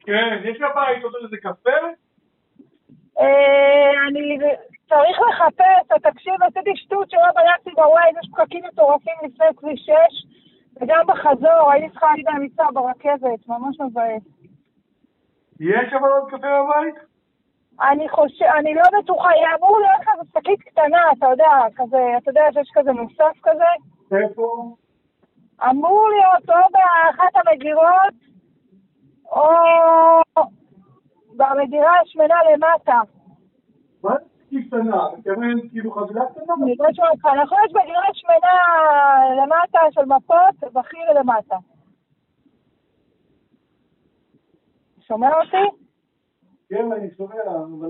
כן, יש לבית עוד איזה קפה? אני צריך לחפש, תקשיב, עשיתי שטות שלא בדקתי בוואי, יש פקקים מטורפים לפני כביש 6, וגם בחזור, הייתי צריכה להגיד למצוא ברכבת, ממש מבאס. יש אבל עוד קפה בבית? אני לא בטוחה, אמור להיות כזה שקית קטנה, אתה יודע, כזה, אתה יודע שיש כזה נוסף כזה? איפה? אמור להיות או באחת המגירות, או במגירה השמנה למטה. מה זה שקית קטנה? מתכוון כאילו חבילה קטנה? אנחנו יש בגירה השמנה למטה של מפות, בכיר למטה. שומע אותי? כן, אני שומע, אבל...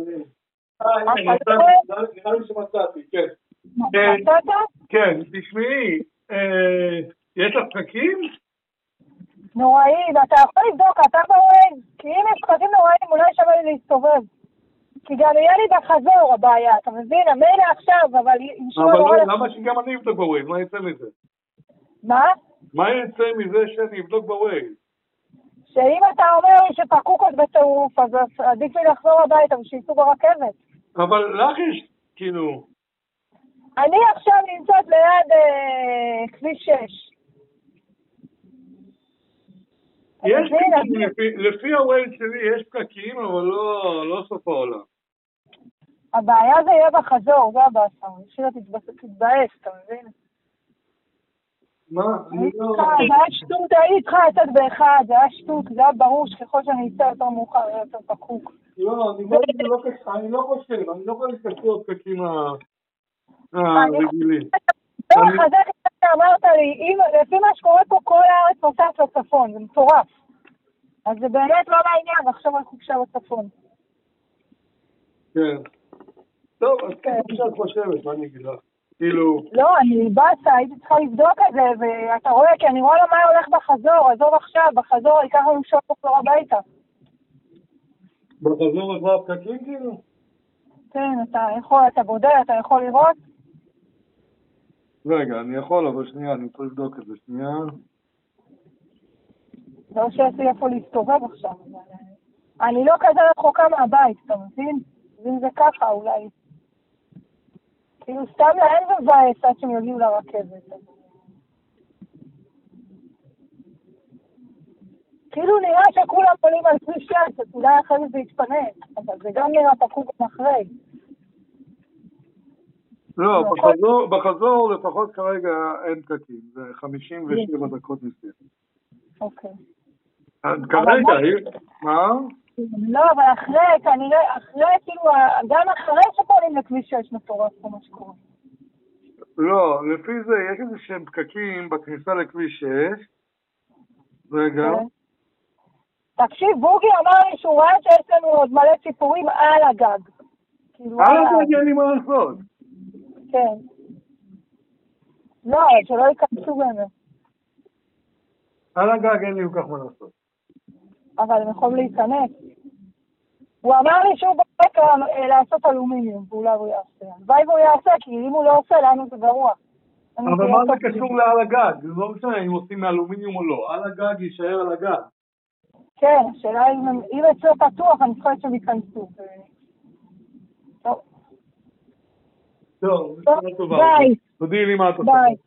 נראה לי שמצאתי, כן. מצאת? כן, תשמעי, יש לך פקקים? נוראים, אתה יכול לבדוק, אתה בוואי, כי אם יש פקקים נוראים, אולי שווה לי להסתובב. כי גם יהיה לי בחזור הבעיה, אתה מבין? המילא עכשיו, אבל... אבל למה שגם אני אבדוק בוואי? מה יצא מזה? מה? מה יצא מזה שאני אבדוק בוואי? שאם אתה אומר לי שפקוק עוד בטירוף, אז עדיף לי לחזור הביתה ושיצאו ברכבת. אבל לך יש, כאילו... אני עכשיו נמצאת ליד כביש 6. יש פקקים, לפי הווייז שלי יש פקקים, אבל לא סוף העולם. הבעיה זה יהיה בחזור, זה הבעיה. שאלה תתבאס, אתה מבין? מה? אני לא... זה היה שטות, הייתי איתך לצאת באחד, זה היה שטות, זה היה ברור שככל שאני אצא יותר מאוחר, יהיה יותר פקוק. לא, אני לא חושב, אני לא יכול להסתכל על פקקים הרגילים. לא, חזק שאמרת לי, לפי מה שקורה פה כל הארץ נוסף לצפון, זה מטורף. אז זה באמת לא לעניין, עכשיו אני חופשה בצפון. כן. טוב, אז כן, מה שאת חושבת, מה אני אגיד לך? כאילו... לא, אני בסה, הייתי צריכה לבדוק את זה, ואתה רואה, כי אני רואה לו מה הולך בחזור, עזוב עכשיו, בחזור, ייקח לנו שעות לחזור הביתה. בחזור עזרה הפקקים כאילו? כן, אתה בודק, אתה יכול לראות? רגע, אני יכול, אבל שנייה, אני רוצה לבדוק את זה, שנייה. לא שיש לי איפה להסתובב עכשיו. אני לא כזה רחוקה מהבית, אתה מבין? ואם זה ככה, אולי... כאילו סתם להם ובאס עד שהם יגיעו לרכבת. כאילו נראה שכולם עולים על כביש 6, אז אולי אחרי זה יתפנה, אבל זה גם נראה פקוק גם אחרי. לא, בחזור לפחות כרגע אין פקקים, זה 57 דקות נסיעה. אוקיי. כרגע, מה? לא, אבל אחרי, כנראה, כאילו, גם אחרי שפונים לכביש 6 מטורף כמו מה שקורה. לא, לפי זה יש איזה שהם פקקים בכניסה לכביש 6. רגע. תקשיב, בוגי אמר לי שהוא ראה שיש לנו עוד מלא סיפורים על הגג. על הגג אין לי מה לעשות. כן. לא, שלא ייכנסו באמת. על הגג אין לי כך מה לעשות. אבל הם יכולים להיכנס. הוא אמר לי שהוא בודק לעשות אלומיניום, ואולי הוא יעשה. הלוואי והוא יעשה, כי אם הוא לא עושה, לנו זה גרוע. אבל מה זה קשור לעל הגג? זה לא משנה אם עושים מאלומיניום או לא. על הגג יישאר על הגג. כן, השאלה אם אצלו פתוח, אני חושבת שהם ייכנסו. טוב, ביי. תודיעי לי מה את עושה. ביי.